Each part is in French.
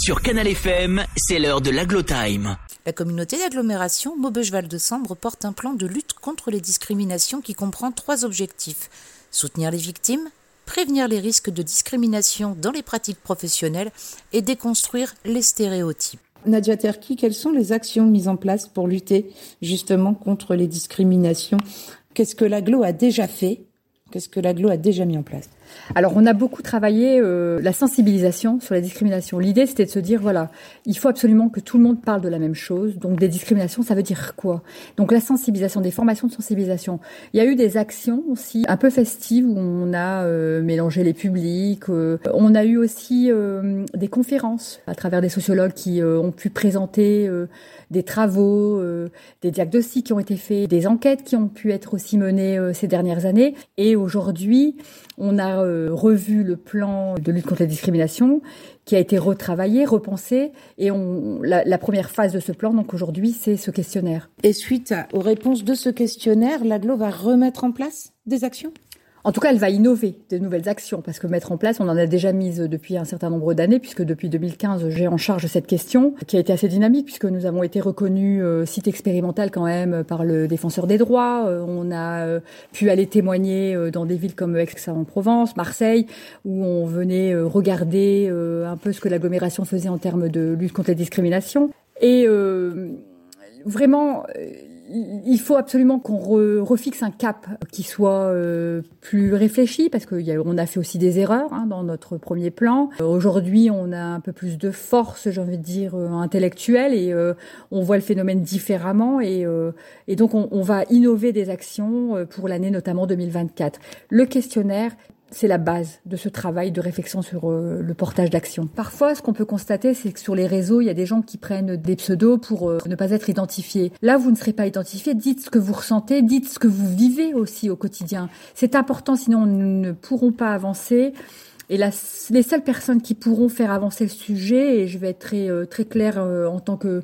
Sur Canal FM, c'est l'heure de l'Aglo-Time. La communauté d'agglomération Maubeuge-Val de Sambre porte un plan de lutte contre les discriminations qui comprend 3 objectifs. Soutenir les victimes, prévenir les risques de discrimination dans les pratiques professionnelles et déconstruire les stéréotypes. Nadia Terki, quelles sont les actions mises en place pour lutter justement contre les discriminations ? Qu'est-ce que l'Aglo a déjà fait ? Qu'est-ce que l'Aglo a déjà mis en place ? Alors, on a beaucoup travaillé la sensibilisation sur la discrimination. L'idée, c'était de se dire, voilà, il faut absolument que tout le monde parle de la même chose. Donc, des discriminations, ça veut dire quoi ? Donc, la sensibilisation, des formations de sensibilisation. Il y a eu des actions aussi un peu festives où on a mélangé les publics. On a eu aussi des conférences à travers des sociologues qui ont pu présenter des travaux, des diagnostics qui ont été faits, des enquêtes qui ont pu être aussi menées ces dernières années. Et aujourd'hui, on a revu le plan de lutte contre la discrimination qui a été retravaillé, repensé. Et la première phase de ce plan, donc aujourd'hui, c'est ce questionnaire. Et suite aux réponses de ce questionnaire, l'Aglo va remettre en place des actions ? En tout cas, elle va innover de nouvelles actions parce que mettre en place, on en a déjà mise depuis un certain nombre d'années puisque depuis 2015, j'ai en charge cette question qui a été assez dynamique puisque nous avons été reconnus site expérimental quand même par le défenseur des droits. On a pu aller témoigner dans des villes comme Aix-en-Provence, Marseille, où on venait regarder un peu ce que l'agglomération faisait en termes de lutte contre la discrimination. Et vraiment, il faut absolument qu'on refixe un cap qui soit plus réfléchi parce qu'on a fait aussi des erreurs dans notre premier plan. Aujourd'hui, on a un peu plus de force, j'ai envie de dire, intellectuelle et on voit le phénomène différemment et donc on va innover des actions pour l'année notamment 2024. Le questionnaire, c'est la base de ce travail de réflexion sur le portage d'action. Parfois, ce qu'on peut constater, c'est que sur les réseaux, il y a des gens qui prennent des pseudos pour ne pas être identifiés. Là, vous ne serez pas identifié. Dites ce que vous ressentez, dites ce que vous vivez aussi au quotidien. C'est important, sinon nous ne pourrons pas avancer. Et les seules personnes qui pourront faire avancer le sujet, et je vais être très claire en tant que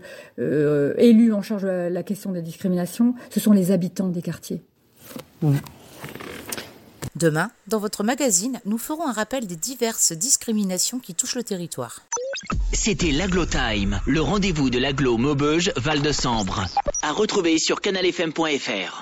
élue en charge de la question des discriminations, ce sont les habitants des quartiers. Mmh. Demain, dans votre magazine, nous ferons un rappel des diverses discriminations qui touchent le territoire. C'était l'Aglo-Time, le rendez-vous de l'Aglo Maubeuge Val de Sambre. À retrouver sur canalfm.fr.